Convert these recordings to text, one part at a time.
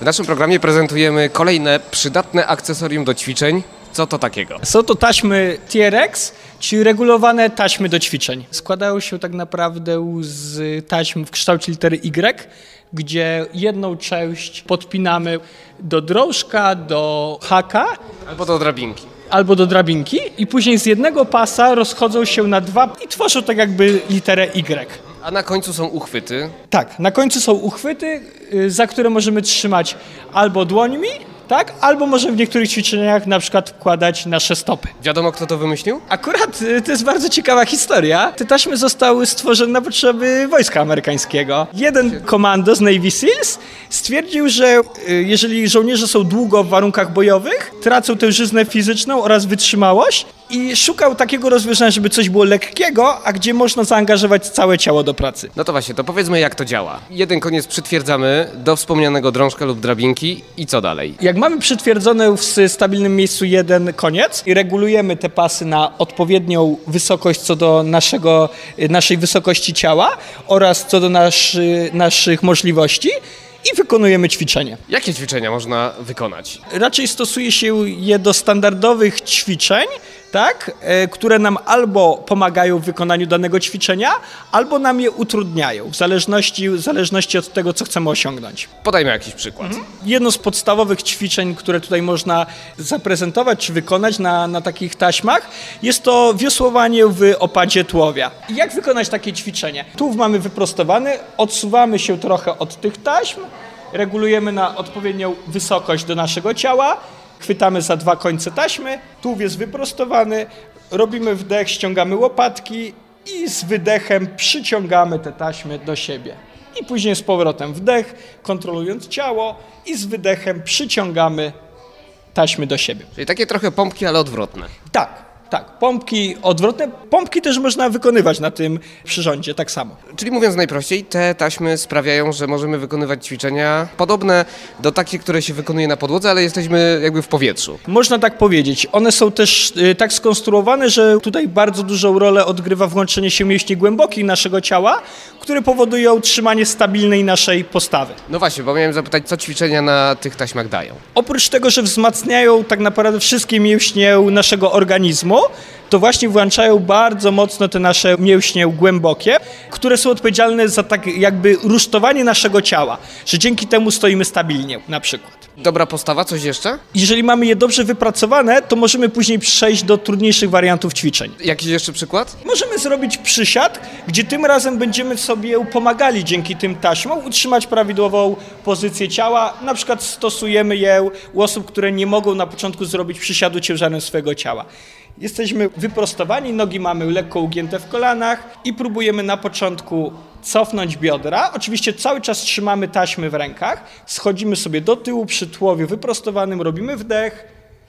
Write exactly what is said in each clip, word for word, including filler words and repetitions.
W naszym programie prezentujemy kolejne przydatne akcesorium do ćwiczeń. Co to takiego? Są to taśmy T R X, czyli regulowane taśmy do ćwiczeń. Składają się tak naprawdę z taśm w kształcie litery Y, gdzie jedną część podpinamy do drążka, do haka Albo do drabinki. albo do drabinki i później z jednego pasa rozchodzą się na dwa i tworzą tak jakby literę Y. A na końcu są uchwyty. Tak, na końcu są uchwyty, y, za które możemy trzymać albo dłońmi, tak, albo możemy w niektórych ćwiczeniach na przykład wkładać nasze stopy. Wiadomo, kto to wymyślił? Akurat y, to jest bardzo ciekawa historia. Te taśmy zostały stworzone na potrzeby wojska amerykańskiego. Jeden komando z Navy Seals stwierdził, że y, jeżeli żołnierze są długo w warunkach bojowych, tracą tę żyznę fizyczną oraz wytrzymałość i szukał takiego rozwiązania, żeby coś było lekkiego, a gdzie można zaangażować całe ciało do pracy. No to właśnie, to powiedzmy, jak to działa. Jeden koniec przytwierdzamy do wspomnianego drążka lub drabinki i co dalej? Jak mamy przytwierdzony w stabilnym miejscu jeden koniec i regulujemy te pasy na odpowiednią wysokość co do naszego, naszej wysokości ciała oraz co do naszy, naszych możliwości i wykonujemy ćwiczenie. Jakie ćwiczenia można wykonać? Raczej stosuje się je do standardowych ćwiczeń, tak, e, które nam albo pomagają w wykonaniu danego ćwiczenia, albo nam je utrudniają, w zależności, w zależności od tego, co chcemy osiągnąć. Podajmy jakiś przykład. Jedno z podstawowych ćwiczeń, które tutaj można zaprezentować czy wykonać na, na takich taśmach, jest to wiosłowanie w opadzie tułowia. I jak wykonać takie ćwiczenie? Tułów mamy wyprostowany, odsuwamy się trochę od tych taśm, regulujemy na odpowiednią wysokość do naszego ciała, chwytamy za dwa końce taśmy, tułów jest wyprostowany, robimy wdech, ściągamy łopatki i z wydechem przyciągamy te taśmy do siebie. I później z powrotem wdech, kontrolując ciało i z wydechem przyciągamy taśmy do siebie. Czyli takie trochę pompki, ale odwrotne. Tak, tak, pompki odwrotne. Pompki też można wykonywać na tym przyrządzie, tak samo. Czyli mówiąc najprościej, te taśmy sprawiają, że możemy wykonywać ćwiczenia podobne do takich, które się wykonuje na podłodze, ale jesteśmy jakby w powietrzu. Można tak powiedzieć. One są też y, tak skonstruowane, że tutaj bardzo dużą rolę odgrywa włączenie się mięśni głębokich naszego ciała, które powodują trzymanie stabilnej naszej postawy. No właśnie, bo miałem zapytać, co ćwiczenia na tych taśmach dają. Oprócz tego, że wzmacniają tak naprawdę wszystkie mięśnie naszego organizmu, to właśnie włączają bardzo mocno te nasze mięśnie głębokie, które są odpowiedzialne za tak jakby rusztowanie naszego ciała, że dzięki temu stoimy stabilnie na przykład. Dobra postawa, coś jeszcze? Jeżeli mamy je dobrze wypracowane, to możemy później przejść do trudniejszych wariantów ćwiczeń. Jakiś jeszcze przykład? Możemy zrobić przysiad, gdzie tym razem będziemy sobie pomagali dzięki tym taśmom utrzymać prawidłową pozycję ciała. Na przykład stosujemy je u osób, które nie mogą na początku zrobić przysiadu ciężarem swojego ciała. Jesteśmy wyprostowani, nogi mamy lekko ugięte w kolanach i próbujemy na początku cofnąć biodra. Oczywiście cały czas trzymamy taśmy w rękach, schodzimy sobie do tyłu przy tułowiu wyprostowanym, robimy wdech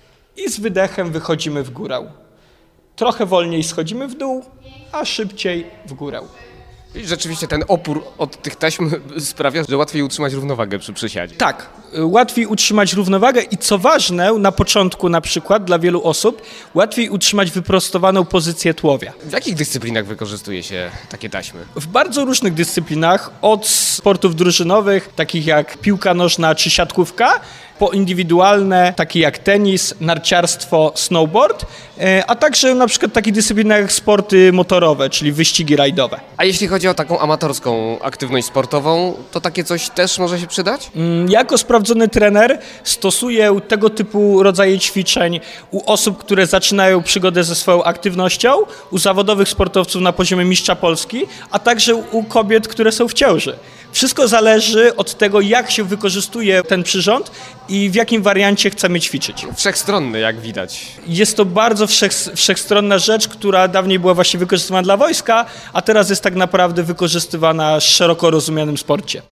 i z wydechem wychodzimy w górę. Trochę wolniej schodzimy w dół, a szybciej w górę. I rzeczywiście ten opór od tych taśm sprawia, że łatwiej utrzymać równowagę przy przysiadzie. Tak, łatwiej utrzymać równowagę i co ważne, na początku na przykład dla wielu osób, łatwiej utrzymać wyprostowaną pozycję tułowia. W jakich dyscyplinach wykorzystuje się takie taśmy? W bardzo różnych dyscyplinach, od sportów drużynowych, takich jak piłka nożna czy siatkówka, po indywidualne, takie jak tenis, narciarstwo, snowboard, a także na przykład takie dyscypliny jak sporty motorowe, czyli wyścigi rajdowe. A jeśli chodzi o taką amatorską aktywność sportową, to takie coś też może się przydać? Jako sprawdzony trener stosuję tego typu rodzaje ćwiczeń u osób, które zaczynają przygodę ze swoją aktywnością, u zawodowych sportowców na poziomie mistrza Polski, a także u kobiet, które są w ciąży. Wszystko zależy od tego, jak się wykorzystuje ten przyrząd i w jakim wariancie chcemy ćwiczyć. Wszechstronny, jak widać. Jest to bardzo wszech, wszechstronna rzecz, która dawniej była właśnie wykorzystywana dla wojska, a teraz jest tak naprawdę wykorzystywana w szeroko rozumianym sporcie.